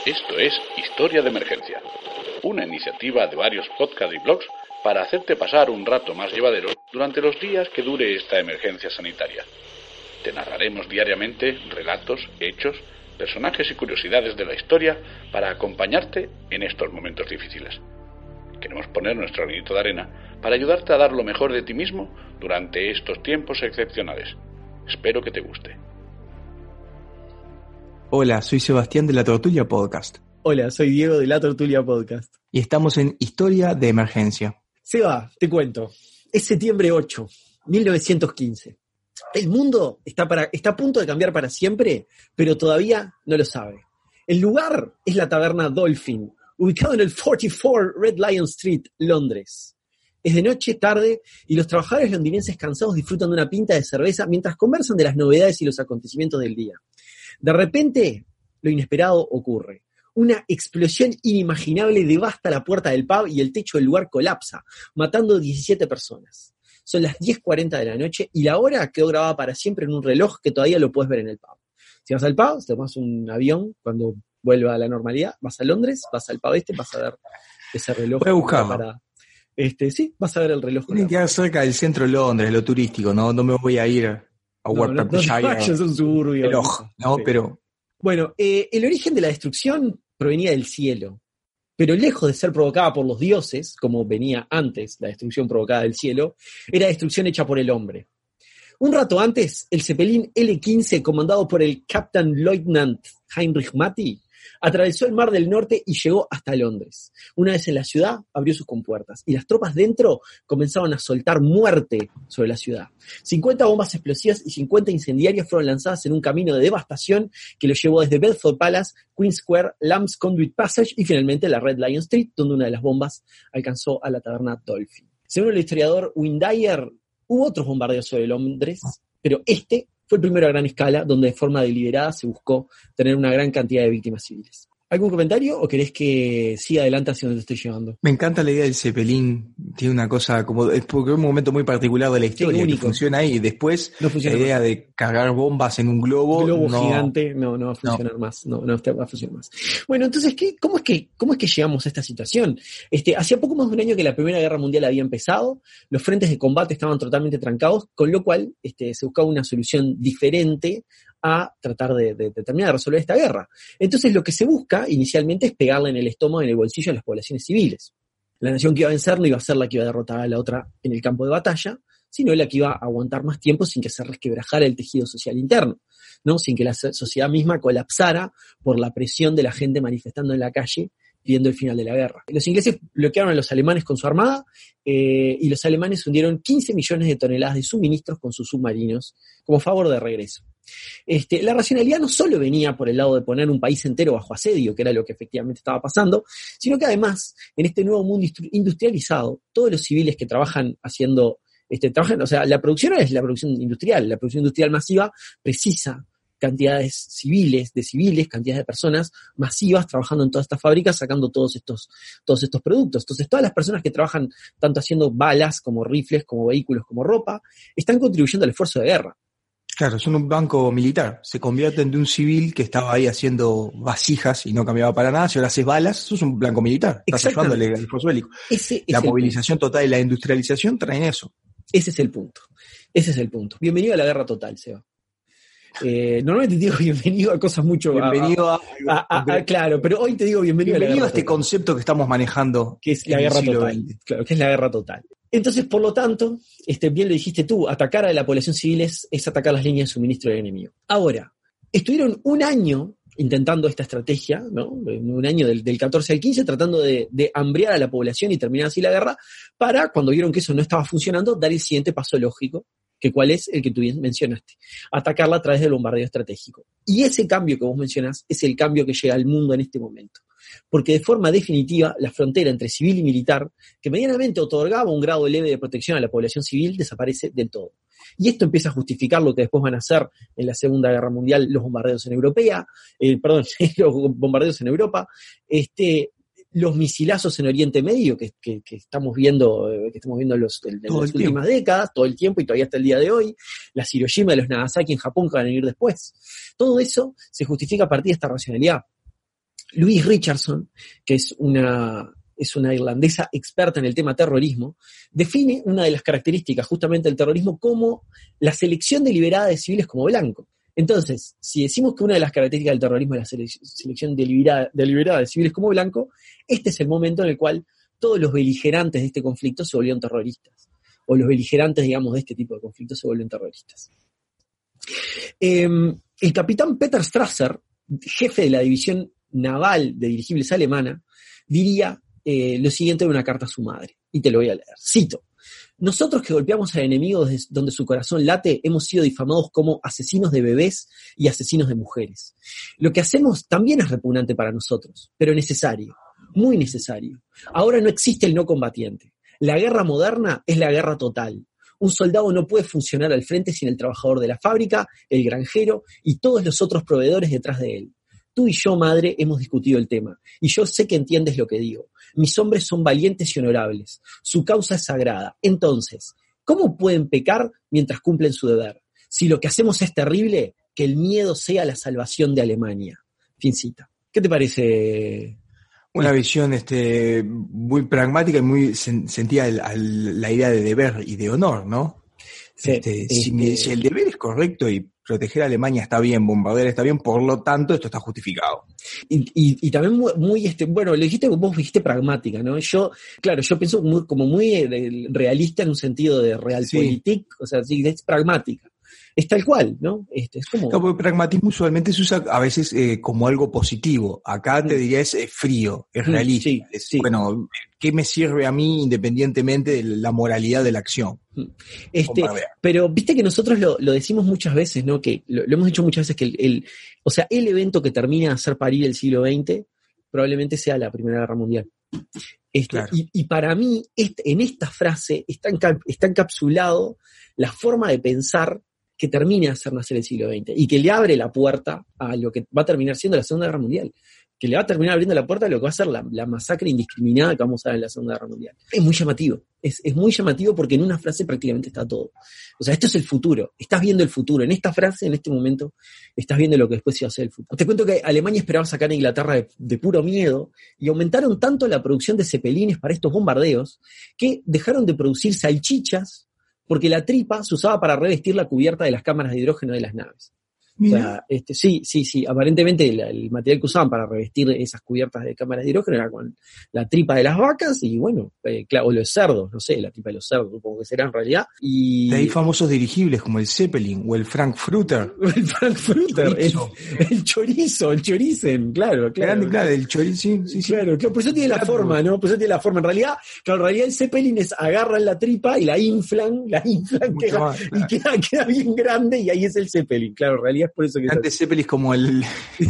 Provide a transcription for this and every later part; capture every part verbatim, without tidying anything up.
Esto es Historia de Emergencia, una iniciativa de varios podcasts y blogs para hacerte pasar un rato más llevadero durante los días que dure esta emergencia sanitaria. Te narraremos diariamente relatos, hechos, personajes y curiosidades de la historia para acompañarte en estos momentos difíciles. Queremos poner nuestro granito de arena para ayudarte a dar lo mejor de ti mismo durante estos tiempos excepcionales. Espero que te guste. Hola, soy Sebastián de La Tortulia Podcast. Hola, soy Diego de La Tortulia Podcast. Y estamos en Historia de Emergencia. Seba, te cuento. Es septiembre ocho, mil novecientos quince. El mundo está, para, está a punto de cambiar para siempre, pero todavía no lo sabe. El lugar es la taberna Dolphin, ubicado en el cuarenta y cuatro Red Lion Street, Londres. Es de noche, tarde, y los trabajadores londinenses cansados disfrutan de una pinta de cerveza mientras conversan de las novedades y los acontecimientos del día. De repente, lo inesperado ocurre. Una explosión inimaginable devasta la puerta del pub y el techo del lugar colapsa, matando diecisiete personas. Son las diez cuarenta de la noche y la hora quedó grabada para siempre en un reloj que todavía lo puedes ver en el pub. Si vas al pub, te tomas un avión cuando vuelva a la normalidad, vas a Londres, vas al pub este, vas a ver ese reloj. Voy a buscarlo. Para, este, sí, vas a ver el reloj. Tiene que quedar cerca del centro de Londres, lo turístico, ¿no? No me voy a ir a no, Warwickshire. No, no, es un suburbio. Reloj, ¿no? Sí. Pero... Bueno, eh, el origen de la destrucción provenía del cielo, pero lejos de ser provocada por los dioses, como venía antes la destrucción provocada del cielo, era destrucción hecha por el hombre. Un rato antes, el Zeppelin ele quince, comandado por el Captain Lieutenant Heinrich Matti, atravesó el Mar del Norte y llegó hasta Londres. Una vez en la ciudad, abrió sus compuertas y las tropas dentro comenzaron a soltar muerte sobre la ciudad. cincuenta bombas explosivas y cincuenta incendiarias fueron lanzadas en un camino de devastación que los llevó desde Bedford Palace, Queen Square, Lamb's Conduit Passage y finalmente la Red Lion Street, donde una de las bombas alcanzó a la taberna Dolphin. Según el historiador Windayer, hubo otros bombardeos sobre Londres, pero este fue el primero a gran escala, donde de forma deliberada se buscó tener una gran cantidad de víctimas civiles. ¿Algún comentario o querés que siga adelante hacia donde te estoy llevando? Me encanta la idea del Zeppelin, tiene una cosa como, es porque es un momento muy particular de la historia, que funciona ahí, y después no funciona la idea más. de cargar bombas en un globo, un globo no, gigante no, no va a funcionar no. más, no, no va a funcionar más. Bueno, entonces, ¿qué, cómo, es que, ¿cómo es que llegamos a esta situación? Este, hacía poco más de un año que la Primera Guerra Mundial había empezado, los frentes de combate estaban totalmente trancados, con lo cual este, se buscaba una solución diferente a tratar de, de, de terminar de resolver esta guerra. Entonces lo que se busca inicialmente es pegarle en el estómago, en el bolsillo a las poblaciones civiles. La nación que iba a vencer no iba a ser la que iba a derrotar a la otra en el campo de batalla, sino la que iba a aguantar más tiempo sin que se resquebrajara el tejido social interno, ¿no? Sin que la sociedad misma colapsara por la presión de la gente manifestando en la calle pidiendo el final de la guerra. Los ingleses bloquearon a los alemanes con su armada eh, y los alemanes hundieron quince millones de toneladas de suministros con sus submarinos como favor de regreso. Este, la racionalidad no solo venía por el lado de poner un país entero bajo asedio, que era lo que efectivamente estaba pasando, sino que además, en este nuevo mundo industrializado, todos los civiles que trabajan haciendo, este, trabajan, o sea, la producción es la producción industrial, la producción industrial masiva precisa cantidades civiles, de civiles, cantidades de personas masivas trabajando en todas estas fábricas, sacando todos estos, todos estos productos. Entonces, todas las personas que trabajan tanto haciendo balas, como rifles, como vehículos, como ropa, están contribuyendo al esfuerzo de guerra. Claro, son un banco militar. Se convierten de un civil que estaba ahí haciendo vasijas y no cambiaba para nada. Si ahora haces balas, sos un blanco militar. Estás ayudándole al esfuerzo bélico. Ese la es movilización total y la industrialización traen eso. Ese es el punto. Ese es el punto. Bienvenido a la guerra total, Seba. Eh, normalmente te digo bienvenido a cosas mucho... Bienvenido a... a, a, a, a claro, pero hoy te digo bienvenido, bienvenido a, la guerra a este total. Concepto que estamos manejando. Que es la guerra total. veinte. Claro, que es la guerra total. Entonces, por lo tanto, este, bien lo dijiste tú, atacar a la población civil es, es atacar las líneas de suministro del enemigo. Ahora, estuvieron un año intentando esta estrategia, ¿no? Un año del, del catorce al quince, tratando de, de hambrear a la población y terminar así la guerra, para, cuando vieron que eso no estaba funcionando, dar el siguiente paso lógico, que cuál es el que tú bien mencionaste, atacarla a través del bombardeo estratégico. Y ese cambio que vos mencionás es el cambio que llega al mundo en este momento. Porque de forma definitiva, la frontera entre civil y militar, que medianamente otorgaba un grado leve de protección a la población civil, desaparece del todo. Y esto empieza a justificar lo que después van a hacer en la Segunda Guerra Mundial los bombardeos en Europea, eh, perdón, los bombardeos en Europa, este, los misilazos en Oriente Medio que, que, que estamos viendo, eh, que estamos viendo en, los, en, en las últimas décadas, todo el tiempo y todavía hasta el día de hoy, las Hiroshima y los Nagasaki en Japón que van a venir después. Todo eso se justifica a partir de esta racionalidad. Louise Richardson, que es una, es una irlandesa experta en el tema terrorismo, define una de las características justamente del terrorismo como la selección deliberada de civiles como blanco. Entonces, si decimos que una de las características del terrorismo es la sele- selección deliberada, deliberada de civiles como blanco, este es el momento en el cual todos los beligerantes de este conflicto se volvieron terroristas, o los beligerantes, digamos, de este tipo de conflictos se vuelven terroristas. Eh, el capitán Peter Strasser, jefe de la división naval de dirigibles alemana, diría eh, lo siguiente en una carta a su madre, y te lo voy a leer. Cito: nosotros que golpeamos al enemigo desde donde su corazón late, hemos sido difamados como asesinos de bebés y asesinos de mujeres. Lo que hacemos también es repugnante para nosotros, pero necesario, muy necesario. Ahora no existe el no combatiente. La guerra moderna es la guerra total. Un soldado no puede funcionar al frente sin el trabajador de la fábrica, el granjero y todos los otros proveedores detrás de él. Tú y yo, madre, hemos discutido el tema, y yo sé que entiendes lo que digo. Mis hombres son valientes y honorables. Su causa es sagrada. Entonces, ¿cómo pueden pecar mientras cumplen su deber? Si lo que hacemos es terrible, que el miedo sea la salvación de Alemania. Fin cita. ¿Qué te parece? Una visión este, muy pragmática y muy sen- sentida el- al- la idea de deber y de honor, ¿no? Sí, Este, este... Si, me- si el deber es correcto y proteger a Alemania está bien, bombardear está bien, por lo tanto esto está justificado. Y, y, y también muy, muy, este, bueno, lo dijiste, vos dijiste pragmática, ¿no? Yo, claro, yo pienso muy, como muy eh, realista en un sentido de realpolitik, sí. O sea, sí, es pragmática. Es tal cual, ¿no? Este, es como... No, porque pragmatismo usualmente se usa a veces eh, como algo positivo. Acá te diría es eh, frío, es realista. Sí, es, sí. Bueno, ¿qué me sirve a mí independientemente de la moralidad de la acción? Este, pero viste que nosotros lo, lo decimos muchas veces, ¿no? Que lo, lo hemos dicho muchas veces que el, el, o sea, el evento que termina de hacer parir el siglo veinte probablemente sea la Primera Guerra Mundial. Este, claro. y, y para mí, este, en esta frase está, enca, está encapsulado la forma de pensar que termine de hacer nacer el siglo veinte y que le abre la puerta a lo que va a terminar siendo la Segunda Guerra Mundial, que le va a terminar abriendo la puerta a lo que va a ser la, la masacre indiscriminada que vamos a ver en la Segunda Guerra Mundial. Es muy llamativo, es, es muy llamativo porque en una frase prácticamente está todo. O sea, esto es el futuro, estás viendo el futuro, en esta frase, en este momento, estás viendo lo que después iba a ser el futuro. Te cuento que Alemania esperaba sacar a Inglaterra de, de puro miedo y aumentaron tanto la producción de cepelines para estos bombardeos que dejaron de producir salchichas porque la tripa se usaba para revestir la cubierta de las cámaras de hidrógeno de las naves. Mira. O sea, este, sí, sí, sí, aparentemente el, el material que usaban para revestir esas cubiertas de cámaras de hidrógeno era con la tripa de las vacas y bueno, eh, claro, o los cerdos, no sé, la tripa de los cerdos, supongo que será en realidad. Y... De ahí famosos dirigibles como el Zeppelin o el Frankfurter. El Frankfurter, el, el chorizo, el chorizen, claro, claro. Grande, claro, el chorizo, sí, sí, sí. Claro, claro, por eso tiene la forma, ¿no? Por eso tiene la forma. En realidad, claro, en realidad el Zeppelin es agarran la tripa y la inflan, la inflan queda, más, claro. y queda, queda bien grande y ahí es el Zeppelin, claro, en realidad es por eso que... Antes Zeppelin es como el, el...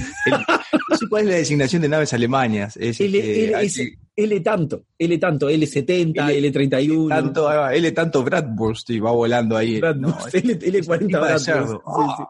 no sé cuál es la designación de naves alemanas. Es, L, eh, L, es, L tanto, L tanto, L setenta, L, L treinta y uno. Tanto, L tanto Bratwurst y va volando ahí. Bratwurst, no, L, L cuarenta Bratwurst. Sí, sí.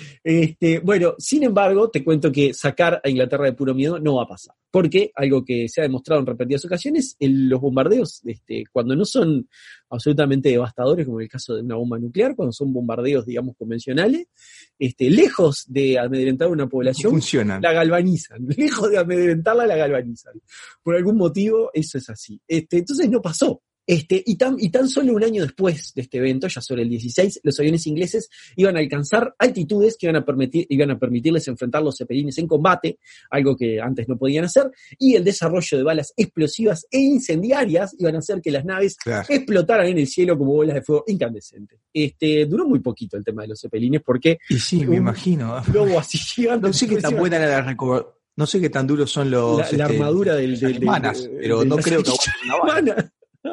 Este, bueno, sin embargo, te cuento que sacar a Inglaterra de puro miedo no va a pasar. Porque algo que se ha demostrado en repetidas ocasiones, el, los bombardeos, este, cuando no son absolutamente devastadores, como en el caso de una bomba nuclear, cuando son bombardeos, digamos, convencionales, este, lejos de amedrentar a una población, funcionan. La galvanizan. Lejos de amedrentarla, la galvanizan. Por algún motivo, eso es así. Este, entonces no pasó. Este, y, tan, y tan solo un año después de este evento, ya sobre el dieciséis, los aviones ingleses iban a alcanzar altitudes que iban a, permitir, iban a permitirles enfrentar los cepelines en combate, algo que antes no podían hacer, y el desarrollo de balas explosivas e incendiarias iban a hacer que las naves claro. explotaran en el cielo como bolas de fuego incandescentes. Este, duró muy poquito el tema de los cepelines porque... Y sí, me imagino. Globo así gigante. No sé qué tan buena era la recobertura. No sé qué tan duros son los... La, la este, armadura del, del, alemanas, del, pero del, no del creo que una bala.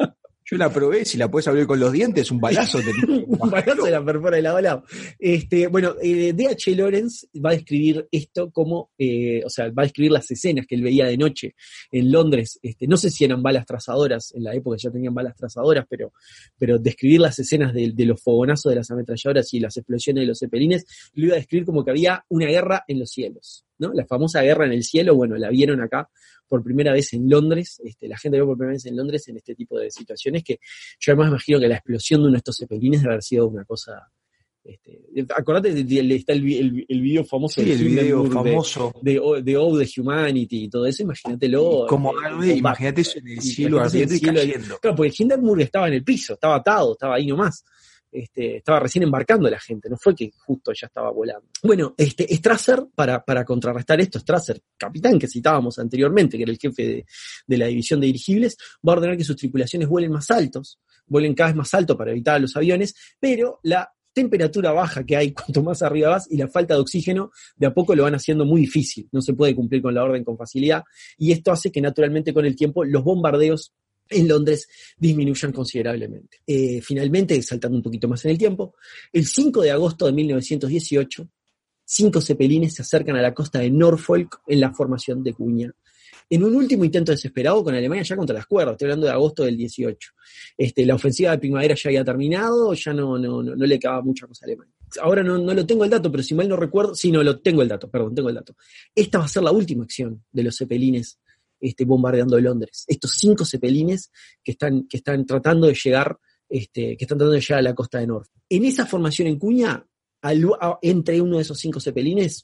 Yo la probé, si la puedes abrir con los dientes, un balazo. Te... un balazo de la perfora de la bala. Este, bueno, eh, D H Lawrence va a describir esto como, eh, o sea, va a describir las escenas que él veía de noche en Londres. Este, no sé si eran balas trazadoras, en la época ya tenían balas trazadoras, pero, pero describir las escenas de, de los fogonazos de las ametralladoras y las explosiones de los cepelines, lo iba a describir como que había una guerra en los cielos, ¿no? La famosa guerra en el cielo, bueno, la vieron acá por primera vez en Londres, este, la gente vio por primera vez en Londres en este tipo de situaciones que yo además imagino que la explosión de uno de estos cepelines debe haber sido una cosa Este, acordate, de, de, de, está el, el, el video famoso sí, de el video famoso de, de, de Ode the Humanity y todo eso, imagínatelo. Como eh, arde, imagínate eso en el cielo ardiendo y cayendo. Claro, porque Hindenburg estaba en el piso, estaba atado, estaba ahí nomás. Este, estaba recién embarcando la gente, no fue que justo ya estaba volando. Bueno, este Strasser, para, para contrarrestar esto, Strasser, capitán que citábamos anteriormente, que era el jefe de, de la división de dirigibles, va a ordenar que sus tripulaciones vuelen más altos, vuelen cada vez más alto para evitar a los aviones, pero la temperatura baja que hay cuanto más arriba vas y la falta de oxígeno de a poco lo van haciendo muy difícil, no se puede cumplir con la orden con facilidad, y esto hace que naturalmente con el tiempo los bombardeos en Londres disminuyan considerablemente. Eh, finalmente, saltando un poquito más en el tiempo, el cinco de agosto de mil novecientos dieciocho, cinco cepelines se acercan a la costa de Norfolk en la formación de cuña, en un último intento desesperado con Alemania ya contra las cuerdas. Estoy hablando de agosto del dieciocho. Este, la ofensiva de primavera ya había terminado, ya no, no, no, no le quedaba mucha cosa a Alemania. Ahora no, no lo tengo el dato, pero si mal no recuerdo, sí, no, lo tengo el dato, perdón, tengo el dato. Esta va a ser la última acción de los cepelines Este, bombardeando Londres. Estos cinco cepelines que están, que están tratando de llegar, este, que están tratando de llegar a la costa de Norfolk. En esa formación en cuña, al, a, entre uno de esos cinco cepelines,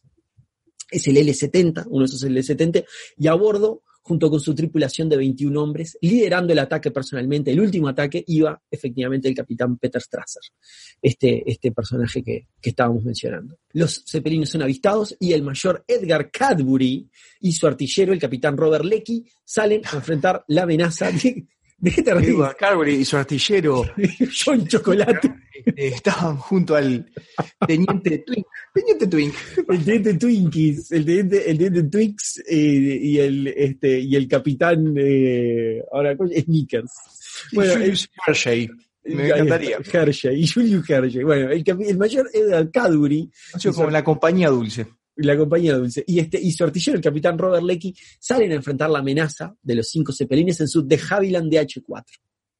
es el ele setenta, uno de esos ele setenta, y a bordo, junto con su tripulación de veintiún hombres, liderando el ataque personalmente, el último ataque, iba efectivamente el capitán Peter Strasser, este, este personaje que, que estábamos mencionando. Los cepelines son avistados y el mayor Edgar Cadbury y su artillero, el capitán Robert Leckie, salen a enfrentar la amenaza de... ¿De qué te ríes? Edward Cadbury y su artillero John Chocolate estaban junto al teniente Twink. Teniente Twink. El teniente Twinkies, el teniente, el teniente Twix eh, y el este y el capitán eh, ahora Snickers. Bueno, Julius el, Hershey. Me encantaría. Hershey y Julius Hershey. Bueno, el, el mayor Edward Cadbury. Como su, la compañía dulce. La compañía dulce. Y, este, y su artillero, el capitán Robert Leckie, salen a enfrentar la amenaza de los cinco cepelines en su de Havilland D H cuatro.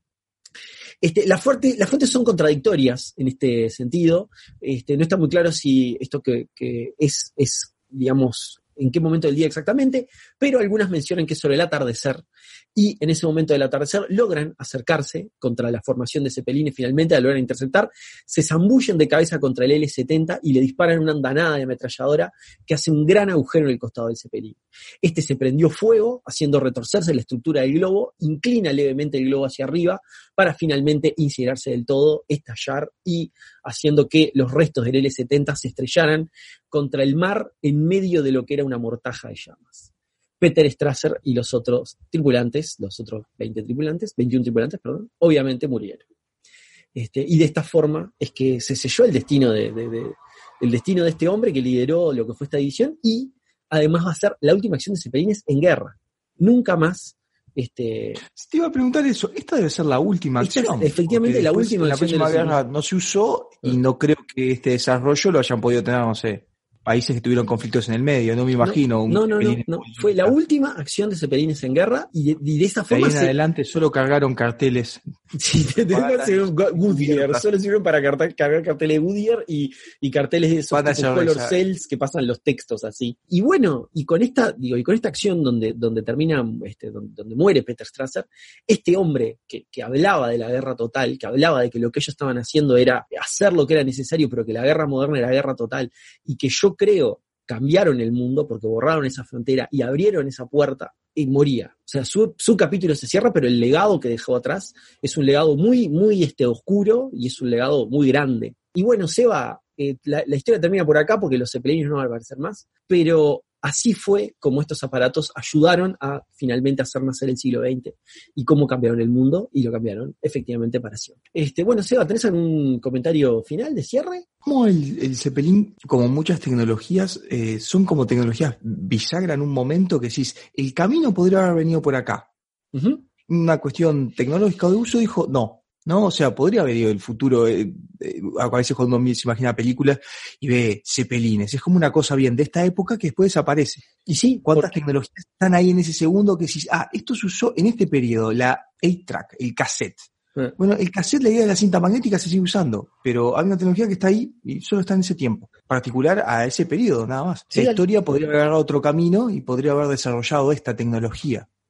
Este, la fuerte, las fuentes son contradictorias en este sentido. Este, no está muy claro si esto que, que es, es, digamos, en qué momento del día exactamente, pero algunas mencionan que es sobre el atardecer, y en ese momento del atardecer logran acercarse contra la formación de cepelines, finalmente la logran interceptar, se zambullen de cabeza contra el ele setenta y le disparan una andanada de ametralladora que hace un gran agujero en el costado del cepelín. Este se prendió fuego, haciendo retorcerse la estructura del globo, inclina levemente el globo hacia arriba para finalmente incinerarse del todo, estallar y haciendo que los restos del ele setenta se estrellaran contra el mar en medio de lo que era una mortaja de llamas. Peter Strasser y los otros tripulantes, los otros veinte tripulantes, veintiún tripulantes, perdón, obviamente murieron. Este, y de esta forma es que se selló el destino de, de, de, el destino de este hombre que lideró lo que fue esta división, y además va a ser la última acción de cepelines en guerra. Nunca más. Este, Te iba a preguntar eso, esta debe ser la última acción. Es efectivamente la última la acción. La próxima de guerra no se usó y no creo que este desarrollo lo hayan podido tener, no sé, países que tuvieron conflictos en el medio, no me imagino. No, un no, no, no, fue la última acción de cepelines en guerra y de, y de esta forma. De ahí en se... adelante solo cargaron carteles. Sí, de, de Goodyear, solo sirven para cartar, cargar carteles de Goodyear y, y carteles de esos tipo color cells que pasan los textos así. Y bueno, y con esta, digo, y con esta acción donde, donde termina, este, donde, donde muere Peter Strasser, este hombre que, que hablaba de la guerra total, que hablaba de que lo que ellos estaban haciendo era hacer lo que era necesario, pero que la guerra moderna era guerra total, y que yo creo cambiaron el mundo porque borraron esa frontera y abrieron esa puerta, y moría. O sea, su, su capítulo se cierra, pero el legado que dejó atrás es un legado muy, muy este, oscuro, y es un legado muy grande. Y bueno, Seba, eh, la, la historia termina por acá porque los cepelines no van a aparecer más, pero así fue como estos aparatos ayudaron a finalmente hacer nacer el siglo veinte y cómo cambiaron el mundo, y lo cambiaron efectivamente para siempre. Este, bueno, Seba, ¿tenés algún comentario final de cierre? Como el, el Zeppelin, como muchas tecnologías, eh, son como tecnologías bisagra en un momento que decís, el camino podría haber venido por acá. Uh-huh. Una cuestión tecnológica de uso dijo, no. ¿No? O sea, podría haber ido el futuro, eh, eh, a veces cuando uno se imagina películas y ve cepelines, es como una cosa bien de esta época que después desaparece. Y sí, ¿cuántas porque... tecnologías están ahí en ese segundo que decís, ah, esto se usó en este periodo, la eight track, el cassette. Eh. Bueno, el cassette, la idea de la cinta magnética se sigue usando, pero hay una tecnología que está ahí y solo está en ese tiempo, particular a ese periodo, nada más. Sí, la historia podría haber agarrado otro camino y podría haber desarrollado esta tecnología.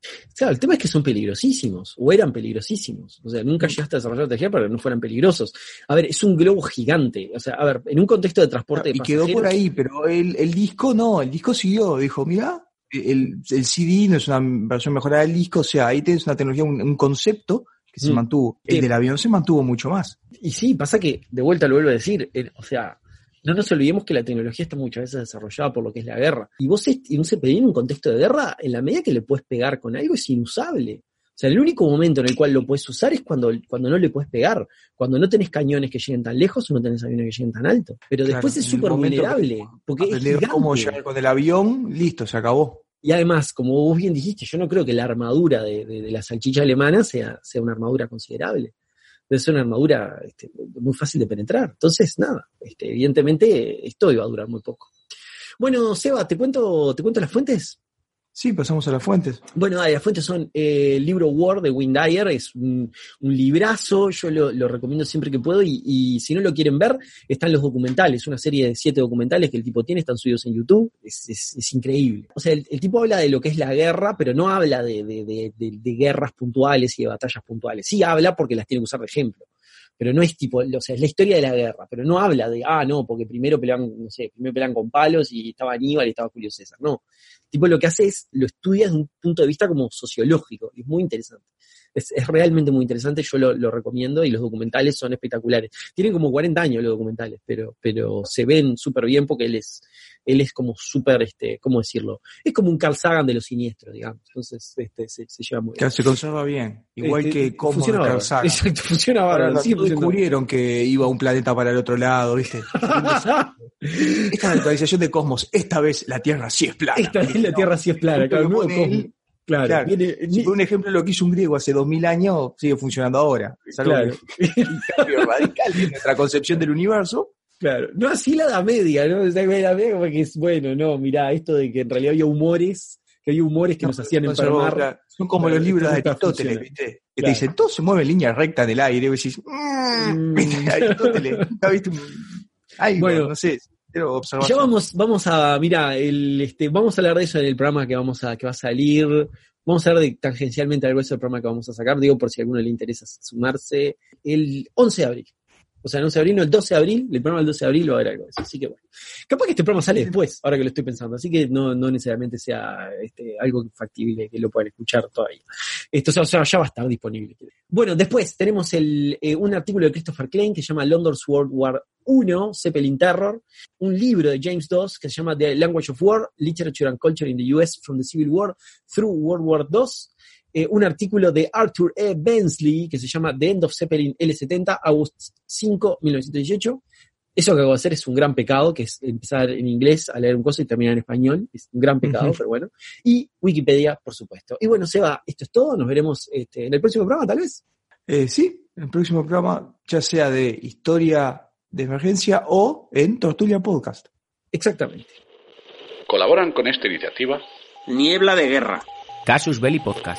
Claro, el tema es que son peligrosísimos, o eran peligrosísimos. O sea, nunca llegaste a desarrollar tecnología para que no fueran peligrosos. A ver, es un globo gigante. O sea, a ver, en un contexto de transporte de y pasajeros... quedó por ahí, pero el, el disco no, el disco siguió. Dijo, mirá, el, el C D no es una versión mejorada del disco, o sea, ahí tenés una tecnología, un, un concepto que se mm. mantuvo. El sí. del avión se mantuvo mucho más. Y sí, pasa que, de vuelta lo vuelvo a decir, eh, o sea... No nos olvidemos que la tecnología está muchas veces desarrollada por lo que es la guerra. Y vos en un Zeppelin, en un contexto de guerra, en la medida que le puedes pegar con algo, es inusable. O sea, el único momento en el cual lo puedes usar es cuando, cuando no le puedes pegar. Cuando no tenés cañones que lleguen tan lejos o no tenés aviones que lleguen tan alto. Pero claro, después es súper vulnerable. Porque es gigante. Cómo llegar con el avión, listo, se acabó. Y además, como vos bien dijiste, yo no creo que la armadura de, de, de la salchicha alemana sea, sea una armadura considerable. Debe ser una armadura este, muy fácil de penetrar. Entonces, nada, este, evidentemente esto iba a durar muy poco. Bueno, Seba, ¿te cuento, te cuento las fuentes? Sí, pasamos a las fuentes. Bueno, dale, las fuentes son eh, el libro War de Wayne Dyer, es un, un librazo, yo lo, lo recomiendo siempre que puedo, y, y si no lo quieren ver, están los documentales, una serie de siete documentales que el tipo tiene, están subidos en YouTube, es, es, es increíble. O sea, el, el tipo habla de lo que es la guerra, pero no habla de, de, de, de, de guerras puntuales y de batallas puntuales. Sí habla porque las tiene que usar de ejemplo. Pero no es tipo, o sea, es la historia de la guerra, pero no habla de, ah, no, porque primero pelean, no sé, primero pelean con palos y estaba Aníbal y estaba Julio César. No. El tipo lo que hace es, lo estudia desde un punto de vista como sociológico, y es muy interesante. Es, es realmente muy interesante, yo lo, lo recomiendo, y los documentales son espectaculares. Tienen como cuarenta años los documentales, pero, pero se ven súper bien porque él es, él es como súper, este, ¿cómo decirlo? Es como un Carl Sagan de los siniestros, digamos. Entonces, este, se, se lleva muy bien. Claro, se conserva bien. Igual este, que como Carl Sagan. Exacto, funciona bárbaro. Sí, descubrieron que iba a un planeta para el otro lado, ¿viste? Esta es la actualización de Cosmos. Esta vez la Tierra sí es plana. Esta vez la Tierra sí es plana. Claro, nuevo Cosmos. Claro, claro. Viene, si por un ejemplo lo que hizo un griego hace dos mil años, sigue funcionando ahora. Es algo claro. que, un cambio radical en nuestra concepción del universo. Claro, no así la Edad Media, ¿no? O sea, la Edad Media como que es, bueno, no, mirá, esto de que en realidad había humores, que había humores que no, nos hacían no, enfermar. Claro. Son como claro, los libros de Aristóteles, ¿viste? Que claro. te dicen, todo se mueve en línea recta en el aire, y vos decís, mmm, Aristóteles, nunca viste un... Ay, bueno, no sé... Ya vamos, vamos a, mira, el, este, vamos a hablar de eso en el programa que vamos a, que va a salir. Vamos a hablar de, tangencialmente algo de ese programa que vamos a sacar, digo por si a alguno le interesa sumarse, el once de abril. O sea, el once de abril, no, el doce de abril, el programa del doce de abril va a haber algo de eso. Así que bueno. Capaz que este programa sale después, ahora que lo estoy pensando. Así que no, no necesariamente sea este, algo factible que lo puedan escuchar todavía. Esto, o sea, ya va a estar disponible. Bueno, después tenemos el, eh, un artículo de Christopher Klein que se llama London's World War uno, Zeppelin Terror. Un libro de James Doss que se llama The Language of War, Literature and Culture in the U S from the Civil War through World War two. Eh, un artículo de Arthur E. Bensley que se llama The End of Zeppelin L setenta, August cinco, mil novecientos dieciocho. Eso que acabo de hacer es un gran pecado, que es empezar en inglés a leer un cosa y terminar en español. Es un gran pecado, uh-huh. pero bueno. Y Wikipedia, por supuesto. Y bueno, Seba, esto es todo. Nos veremos este, en el próximo programa, tal vez. Eh, sí, en el próximo programa, ya sea de historia de emergencia o en Tortulia Podcast. Exactamente. Colaboran con esta iniciativa Niebla de Guerra, Casus Belli Podcast,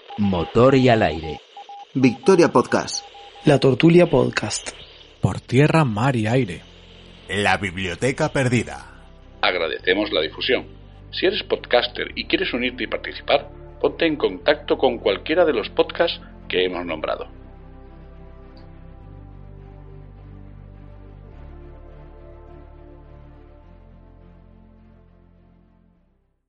Motor y al Aire, Victoria Podcast, La Tortulia Podcast, Por Tierra, Mar y Aire, La Biblioteca Perdida. Agradecemos la difusión. Si eres podcaster y quieres unirte y participar, ponte en contacto con cualquiera de los podcasts que hemos nombrado.